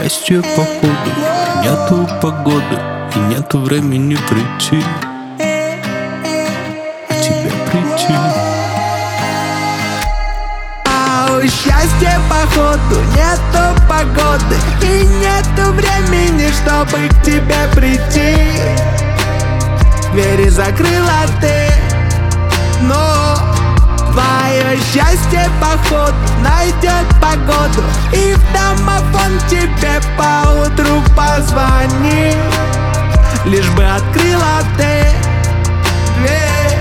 счастье походу нету погоды и нету времени прийти, к тебе прийти. А у счастья походу нету погоды и нету времени, чтобы к тебе прийти. Двери закрыла ты, но твое счастье походу найдет погоду, и в домофон тебе поутру позвони, лишь бы открыла ты дверь.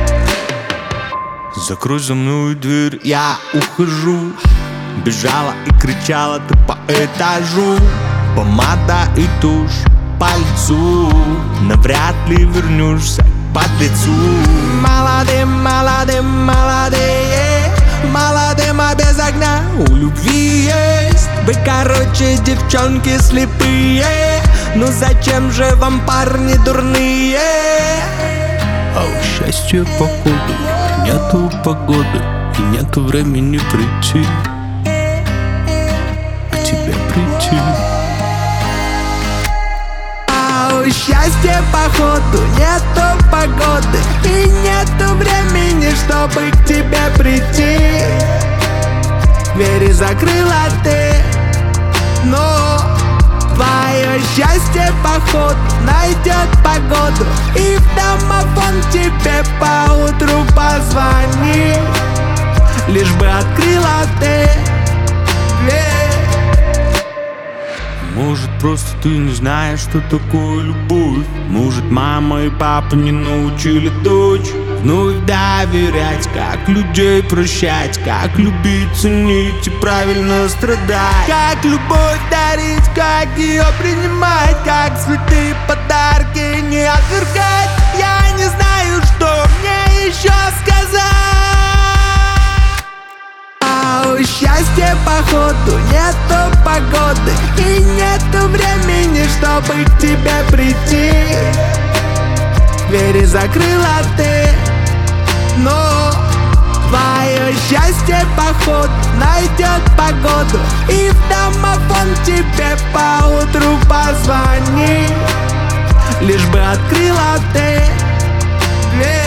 Закрой за мной дверь, я ухожу. Бежала и кричала ты по этажу. Помада и тушь по лицу, навряд ли вернешься к подлецу. Молодым, молодым, молодые, молодым, а без огня у любви есть. Вы, короче, девчонки слепые, ну зачем же вам парни дурные? А у счастья походу нету погоды и нету времени прийти, к тебе прийти. А у счастья походу нету погоды и нету времени, чтобы к тебе прийти. Двери закрыла ты, но твое счастье походу найдет погоду, и в домофон тебе поутру позвони, лишь бы открыла ты дверь. Может, просто ты не знаешь, что такое любовь. Может, мама и папа не научили дочь вновь доверять, как людей прощать, как любить, ценить и правильно страдать, Как любовь дарить, как ее принимать, как святые подарки не отвергать. Я не знаю, что мне еще сказать. А у счастья походу нету погоды и нету времени, чтобы к тебе прийти. Двери закрыла ты, но твое счастье походу найдет погоду, и в домофон тебе поутру позвони, лишь бы открыла ты дверь.